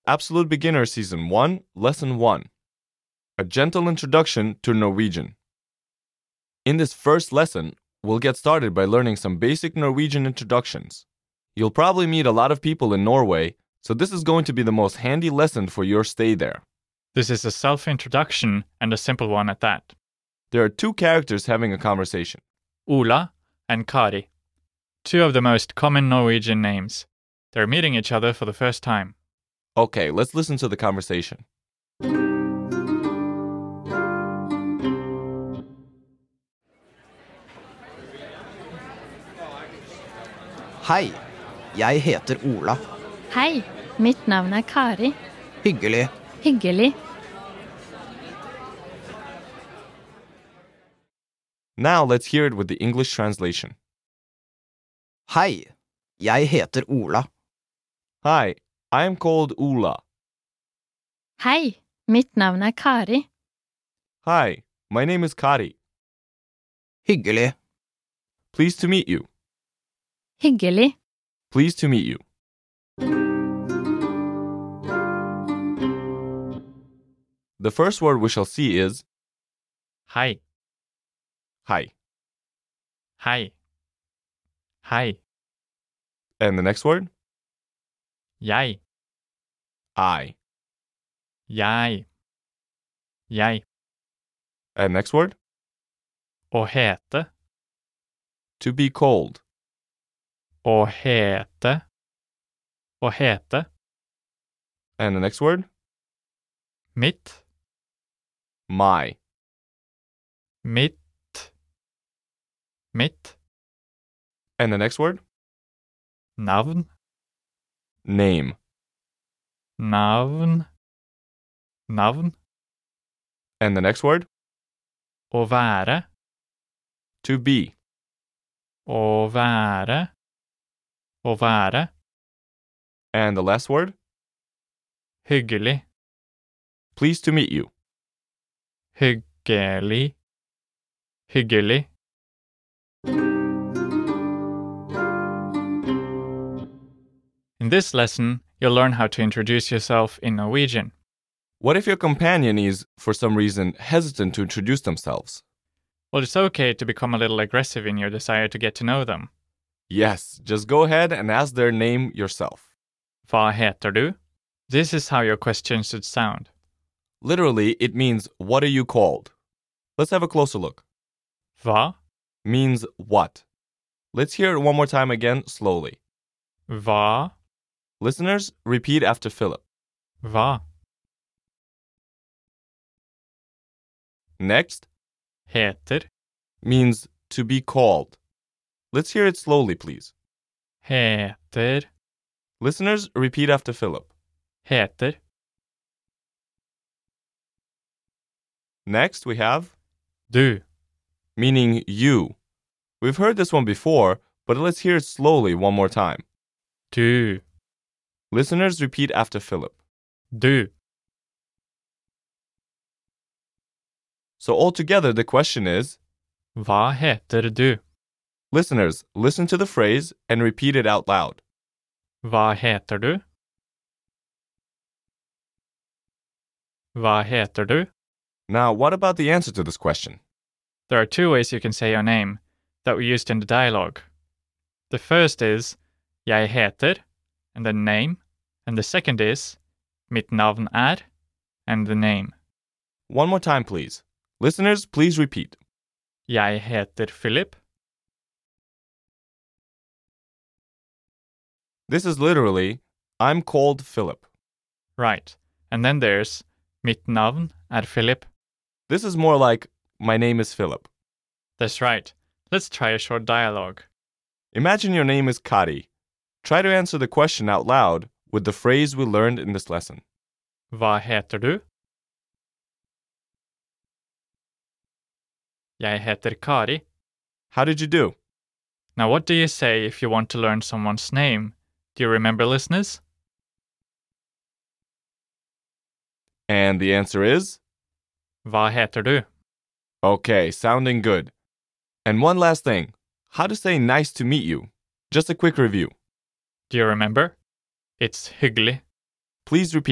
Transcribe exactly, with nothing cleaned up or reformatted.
Absolute Beginner Season one, Lesson one. A gentle introduction to Norwegian. In this first lesson, we'll get started by learning some basic Norwegian introductions. You'll probably meet a lot of people in Norway, so this is going to be the most handy lesson for your stay there. This is a self-introduction and a simple one at that. There are two characters having a conversation. Ola and Kari. Two of the most common Norwegian names. They're meeting each other for the first time. Okay, let's listen to the conversation. Hei, jeg heter Ola. Hei, mitt navn er Kari. Hyggelig. Hyggelig. Now let's hear it with the English translation. Hei, jeg heter Ola. Hi, I am called Ola. Hei, mitt navn er Kari. Hi, my name is Kari. Hyggelig. Pleased to meet you. Hyggelig. Pleased to meet you. The first word we shall see is Hei, hi. hei, hei, And the next word? jeg, I. jeg, jeg. And next word? Å hete, To be cold. å hete, å hete. And the next word? Mitt, My. mitt, mitt. And the next word? Navn, Name. navn, navn. And the next word? Å være, To be. å være, å være. And the last word? Hyggelig, Pleased to meet you. hyggelig, hyggelig. In this lesson, you'll learn how to introduce yourself in Norwegian. What if your companion is, for some reason, hesitant to introduce themselves? Well, it's okay to become a little aggressive in your desire to get to know them. Yes, just go ahead and ask their name yourself. Hva heter du? This is how your question should sound. Literally, it means, what are you called? Let's have a closer look. Hva, Means what? Let's hear it one more time again, slowly. hva, Listeners, repeat after Philip. hva. Next, Heter, means to be called. Let's hear it slowly, please. heter, Listeners, repeat after Philip. heter. Next, we have Du, meaning you. We've heard this one before, but let's hear it slowly one more time. du, Listeners, repeat after Philip. du. So altogether, the question is, Hva heter du? listeners, listen to the phrase and repeat it out loud. Hva heter du? Hva heter du? Now, what about the answer to this question? There are two ways you can say your name that we used in the dialogue. The first is jeg heter, and then name, and the second is mitt navn er, and the name. One more time, please. Listeners, please repeat. Jeg heter Philip. This is literally, I'm called Philip. Right. And then there's mitt navn er Philip. This is more like, my name is Philip. That's right. Let's try a short dialogue. Imagine your name is Kari. Try to answer the question out loud with the phrase we learned in this lesson. Hva heter du? Jeg heter Kari. How did you do? Now, what do you say if you want to learn someone's name? Do you remember, listeners? And the answer is? Hva heter du? Okay, sounding good. And one last thing. How to say nice to meet you. Just a quick review. Do you remember? It's hyggelig. Please repeat.